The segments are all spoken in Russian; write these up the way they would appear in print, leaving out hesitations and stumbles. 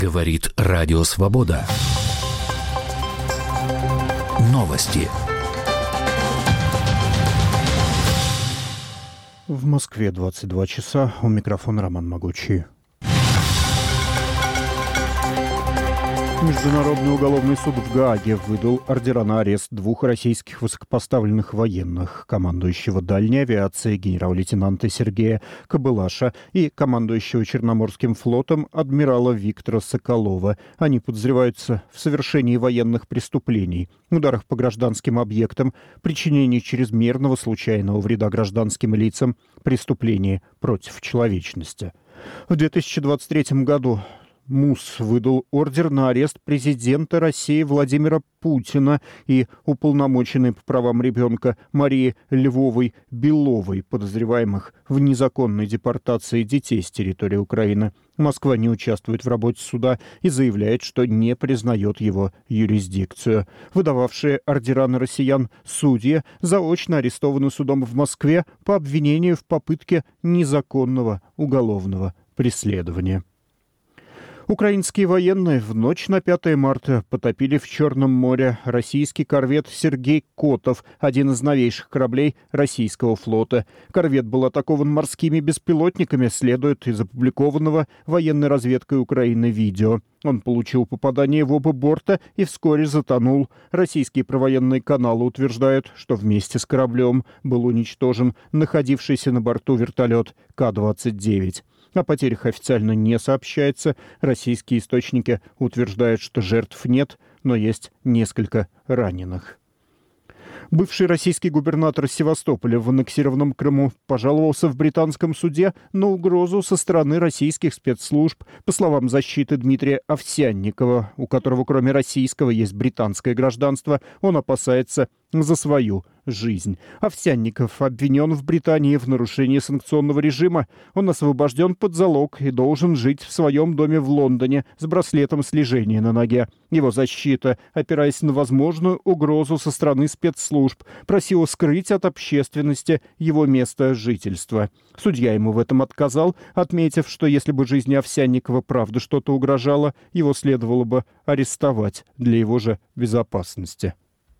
Говорит Радио Свобода. Новости. В Москве 22 часа. У микрофона Роман Могучий. Международный уголовный суд в Гааге выдал ордера на арест двух российских высокопоставленных военных, командующего дальней авиацией генерал-лейтенанта Сергея Кобылаша и командующего Черноморским флотом адмирала Виктора Соколова. Они подозреваются в совершении военных преступлений, ударах по гражданским объектам, причинении чрезмерного случайного вреда гражданским лицам, преступлении против человечности. В 2023 году МУС выдал ордер на арест президента России Владимира Путина и уполномоченной по правам ребенка Марии Львовой-Беловой, подозреваемых в незаконной депортации детей с территории Украины. Москва не участвует в работе суда и заявляет, что не признает его юрисдикцию. Выдававшие ордера на россиян судьи заочно арестованы судом в Москве по обвинению в попытке незаконного уголовного преследования. Украинские военные в ночь на 5 марта потопили в Черном море российский корвет «Сергей Котов», один из новейших кораблей российского флота. Корвет был атакован морскими беспилотниками, следует из опубликованного военной разведкой Украины видео. Он получил попадание в оба борта и вскоре затонул. Российские провоенные каналы утверждают, что вместе с кораблем был уничтожен находившийся на борту вертолет К-29. О потерях официально не сообщается. Российские источники утверждают, что жертв нет, но есть несколько раненых. Бывший российский губернатор Севастополя в аннексированном Крыму пожаловался в британском суде на угрозу со стороны российских спецслужб. По словам защиты Дмитрия Овсянникова, у которого кроме российского есть британское гражданство, он опасается за свою жизнь. Овсянников обвинен в Британии в нарушении санкционного режима. Он освобожден под залог и должен жить в своем доме в Лондоне с браслетом слежения на ноге. Его защита, опираясь на возможную угрозу со стороны спецслужб, просила скрыть от общественности его место жительства. Судья ему в этом отказал, отметив, что если бы жизни Овсянникова правда что-то угрожало, его следовало бы арестовать для его же безопасности.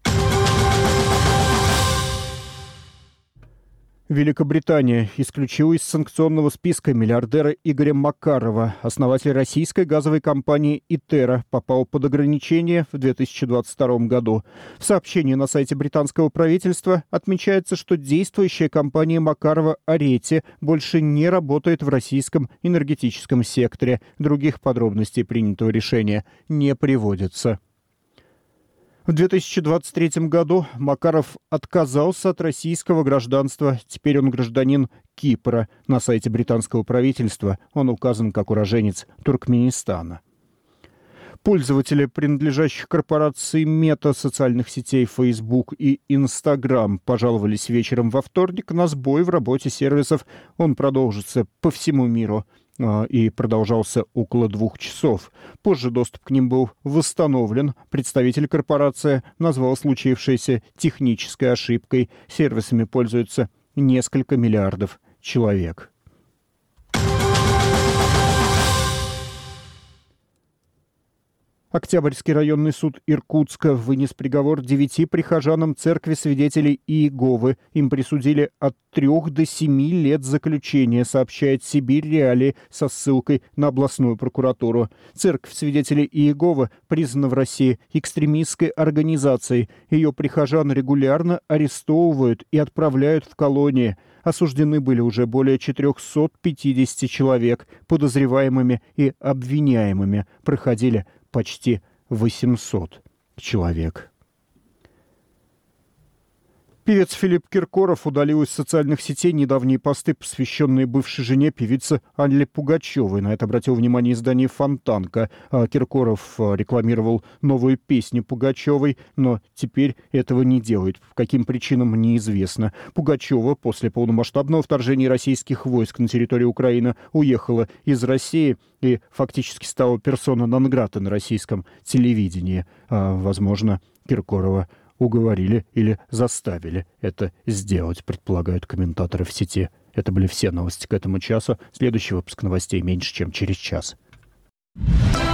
Великобритания исключила из санкционного списка миллиардера Игоря Макарова. Основатель российской газовой компании «Итера» попал под ограничение в 2022 году. В сообщении на сайте британского правительства отмечается, что действующая компания Макарова «Арети» больше не работает в российском энергетическом секторе. Других подробностей принятого решения не приводится. В 2023 году Макаров отказался от российского гражданства. Теперь он гражданин Кипра. На сайте британского правительства он указан как уроженец Туркменистана. Пользователи, принадлежащих корпорации Мета социальных сетей Facebook и Instagram, пожаловались вечером во вторник на сбой в работе сервисов. Он продолжится по всему миру и продолжался около 2 часов. Позже доступ к ним был восстановлен. Представитель корпорации назвал случившееся технической ошибкой. Сервисами пользуются несколько миллиардов человек. Октябрьский районный суд Иркутска вынес приговор 9 прихожанам церкви свидетелей Иеговы. Им присудили от 3 до 7 лет заключения, сообщает Сибирь Реалии со ссылкой на областную прокуратуру. Церковь свидетелей Иеговы признана в России экстремистской организацией. Ее прихожан регулярно арестовывают и отправляют в колонии. Осуждены были уже более 450 человек. Подозреваемыми и обвиняемыми проходили почти 800 человек. Певец Филипп Киркоров удалил из социальных сетей недавние посты, посвященные бывшей жене певицы Алле Пугачевой. На это обратил внимание издание «Фонтанка». Киркоров рекламировал новую песню Пугачевой, но теперь этого не делает. По каким причинам, неизвестно. Пугачева после полномасштабного вторжения российских войск на территорию Украины уехала из России и фактически стала персона нон-грата на российском телевидении. Возможно, Киркорова уговорили или заставили это сделать, предполагают комментаторы в сети. Это были все новости к этому часу. Следующий выпуск новостей меньше, чем через час.